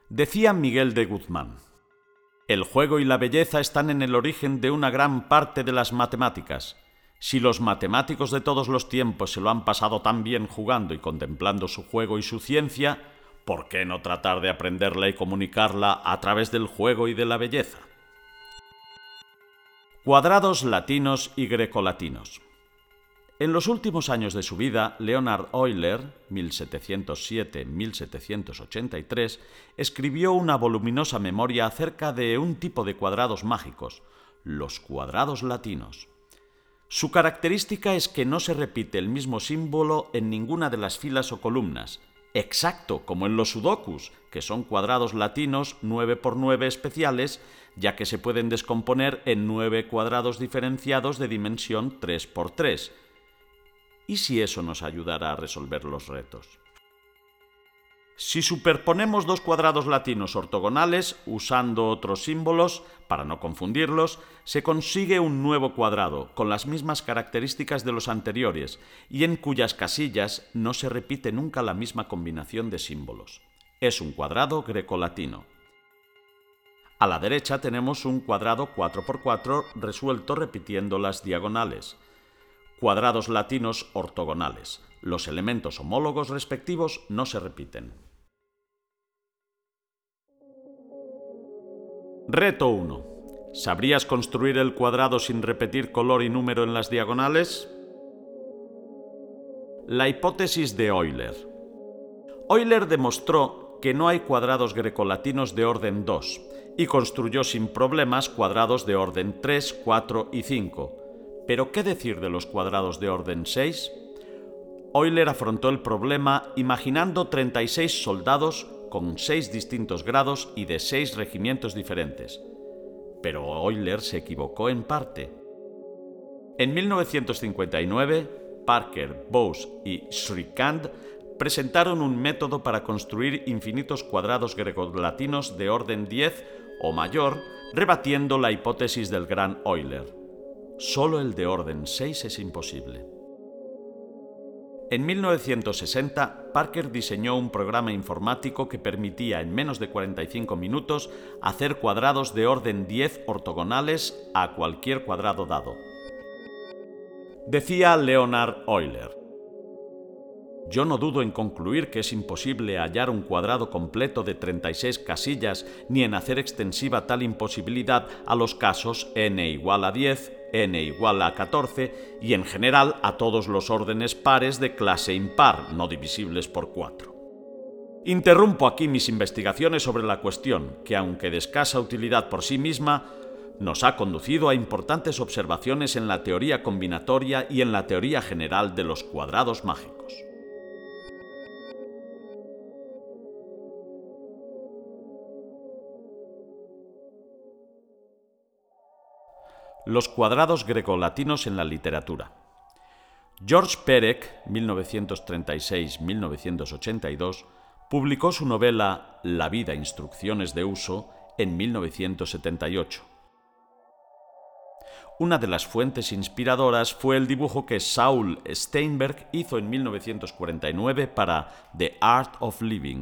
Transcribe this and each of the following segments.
Decía Miguel de Guzmán: el juego y la belleza están en el origen de una gran parte de las matemáticas. Si los matemáticos de todos los tiempos se lo han pasado tan bien jugando y contemplando su juego y su ciencia, ¿por qué no tratar de aprenderla y comunicarla a través del juego y de la belleza? Cuadrados latinos y grecolatinos. En los últimos años de su vida, Leonhard Euler, 1707-1783, escribió una voluminosa memoria acerca de un tipo de cuadrados mágicos, los cuadrados latinos. Su característica es que no se repite el mismo símbolo en ninguna de las filas o columnas, exacto como en los sudokus, que son cuadrados latinos 9×9 especiales, ya que se pueden descomponer en 9 cuadrados diferenciados de dimensión 3×3. ¿Y si eso nos ayudara a resolver los retos? Si superponemos dos cuadrados latinos ortogonales, usando otros símbolos, para no confundirlos, se consigue un nuevo cuadrado, con las mismas características de los anteriores, y en cuyas casillas no se repite nunca la misma combinación de símbolos. Es un cuadrado grecolatino. A la derecha tenemos un cuadrado 4×4 resuelto repitiendo las diagonales. Cuadrados latinos ortogonales. Los elementos homólogos respectivos no se repiten. Reto 1. ¿Sabrías construir el cuadrado sin repetir color y número en las diagonales? La hipótesis de Euler. Euler demostró que no hay cuadrados grecolatinos de orden 2 y construyó sin problemas cuadrados de orden 3, 4 y 5. ¿Pero qué decir de los cuadrados de orden 6? Euler afrontó el problema imaginando 36 soldados con 6 distintos grados y de 6 regimientos diferentes. Pero Euler se equivocó en parte. En 1959, Parker, Bose y Shrikant presentaron un método para construir infinitos cuadrados grecolatinos de orden 10 o mayor, rebatiendo la hipótesis del gran Euler. Solo el de orden 6 es imposible. En 1960, Parker diseñó un programa informático que permitía en menos de 45 minutos hacer cuadrados de orden 10 ortogonales a cualquier cuadrado dado. Decía Leonhard Euler: yo no dudo en concluir que es imposible hallar un cuadrado completo de 36 casillas ni en hacer extensiva tal imposibilidad a los casos n igual a 10, n igual a 14 y en general a todos los órdenes pares de clase impar, no divisibles por 4. Interrumpo aquí mis investigaciones sobre la cuestión, que aunque de escasa utilidad por sí misma, nos ha conducido a importantes observaciones en la teoría combinatoria y en la teoría general de los cuadrados mágicos. Los cuadrados grecolatinos en la literatura. George Perec, 1936-1982, publicó su novela La vida, instrucciones de uso en 1978. Una de las fuentes inspiradoras fue el dibujo que Saul Steinberg hizo en 1949 para The Art of Living.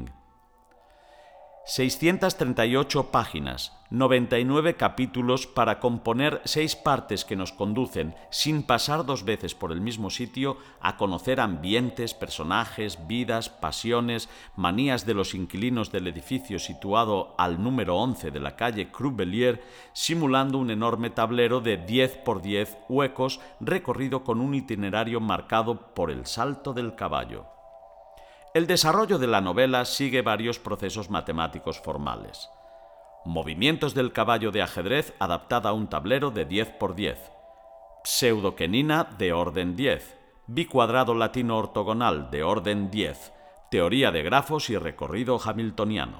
638 páginas, 99 capítulos para componer 6 partes que nos conducen, sin pasar 2 veces por el mismo sitio, a conocer ambientes, personajes, vidas, pasiones, manías de los inquilinos del edificio situado al número 11 de la calle Crubelier, simulando un enorme tablero de 10×10 huecos recorrido con un itinerario marcado por el salto del caballo. El desarrollo de la novela sigue varios procesos matemáticos formales. Movimientos del caballo de ajedrez adaptada a un tablero de 10×10. Pseudoquenina de orden 10. Bicuadrado latino ortogonal de orden 10. Teoría de grafos y recorrido hamiltoniano.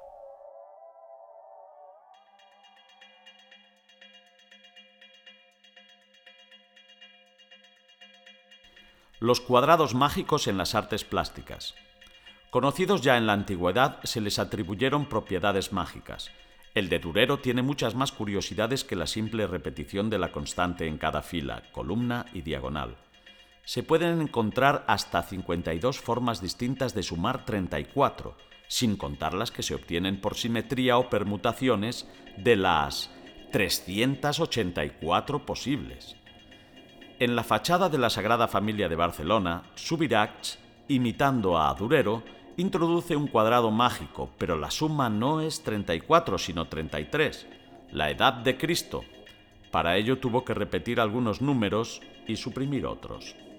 Los cuadrados mágicos en las artes plásticas. Conocidos ya en la antigüedad, se les atribuyeron propiedades mágicas. El de Durero tiene muchas más curiosidades que la simple repetición de la constante en cada fila, columna y diagonal. Se pueden encontrar hasta 52 formas distintas de sumar 34, sin contar las que se obtienen por simetría o permutaciones de las 384 posibles. En la fachada de la Sagrada Familia de Barcelona, Subirachs, imitando a Durero, introduce un cuadrado mágico, pero la suma no es 34, sino 33, la edad de Cristo. Para ello tuvo que repetir algunos números y suprimir otros.